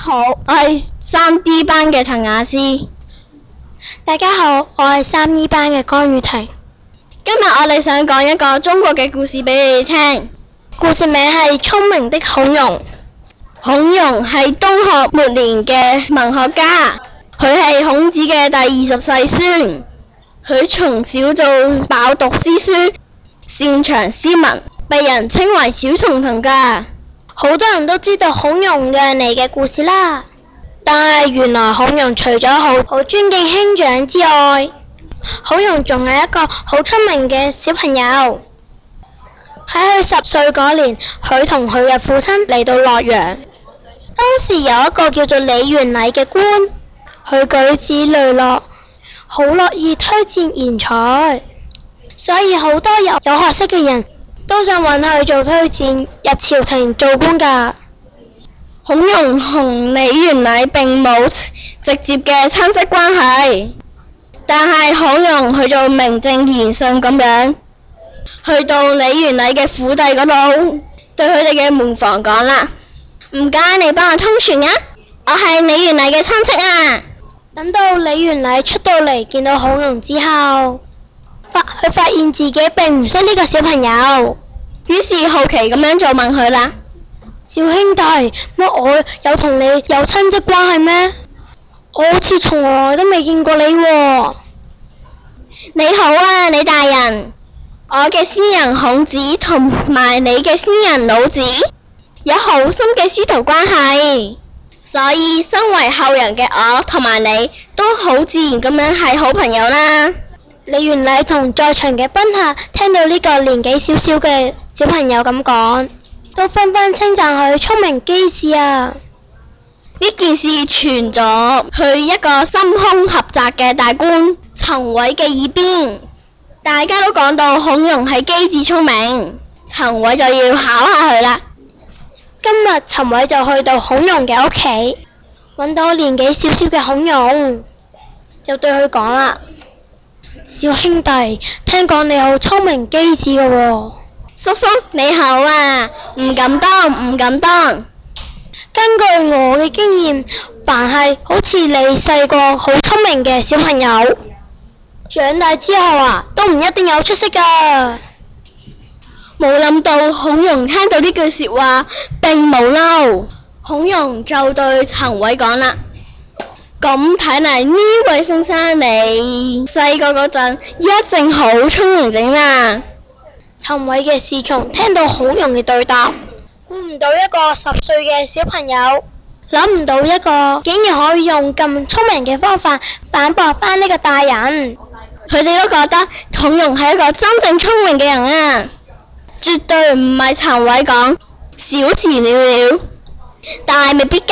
好，我係3D 班嘅滕雅詩。 大家好，我係3E 班嘅江雨婷。 今日我哋想講一個中國嘅故事俾你哋聽。 故事名係《聰明的孔融》。 孔融係東漢末年嘅文學家，佢係孔子嘅第20世孫。佢從小就飽讀詩書，擅長詩文，被人稱為小聰童㗎。 好多人都知道孔融讓梨嘅故事啦，但係原來孔融除咗好尊敬兄長之外，孔融仲係一個好聰明嘅小朋友。喺佢10歲嗰年，佢同佢嘅父親嚟到洛陽。當時有一個叫做李元禮嘅官，佢舉止磊落，好樂意推薦賢才，所以好多有學識嘅人都想揾佢做推薦入朝廷做官㗎。 孔融同李元禮並冇直接嘅親戚關係，但係孔融佢就名正言順咁樣去到李元禮嘅府邸嗰度，對佢哋嘅門房講啦：唔該，你幫我通傳啊！我係李元禮嘅親戚啊！ 等到李元禮出到嚟見到孔融之後，佢發現自己並唔識呢個小朋友， 於是好奇咁樣就問佢啦： 小兄弟，乜我有同你有親戚關係咩？我好似從來都未見過你喎。 你好啊，李大人，我嘅先人孔子同埋你嘅先人老子有好深嘅師徒關係，所以身為後人嘅我同埋你都好自然咁樣係好朋友啦。 李元禮同在場嘅賓客聽到呢個年紀小小嘅小朋友咁講，都紛紛稱讚佢聰明機智啊！ 呢件事傳咗去一個心胸狹窄嘅大官陳偉嘅耳邊，大家都講到孔融係機智聰明，陳偉就要考下佢啦。 今日陳偉就去到孔融嘅屋企，揾到年紀小小嘅孔融，就對佢講啦：小兄弟，聽講你好聰明機智嘅喎。 叔叔你好啊，唔敢當，唔敢當。 根據我嘅經驗，凡係好似你細個好聰明嘅小朋友，長大之後啊，都唔一定有出息㗎。 冇諗到孔融聽到呢句說話並冇嬲，孔融就對陳偉講啦：咁睇嚟呢位先生你細個嗰陣一定好聰明整啦。 陳偉嘅侍從聽到孔融嘅對答，估唔到一個10歲嘅小朋友，諗唔到一個竟然可以用咁聰明嘅方法反駁返呢個大人。 佢哋都覺得孔融係一個真正聰明嘅人啊，絕對唔係陳偉講小詞了了，大未必佳。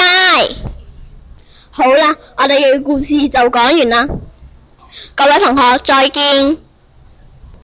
好啦，我哋嘅故事就講完啦，各位同學再見。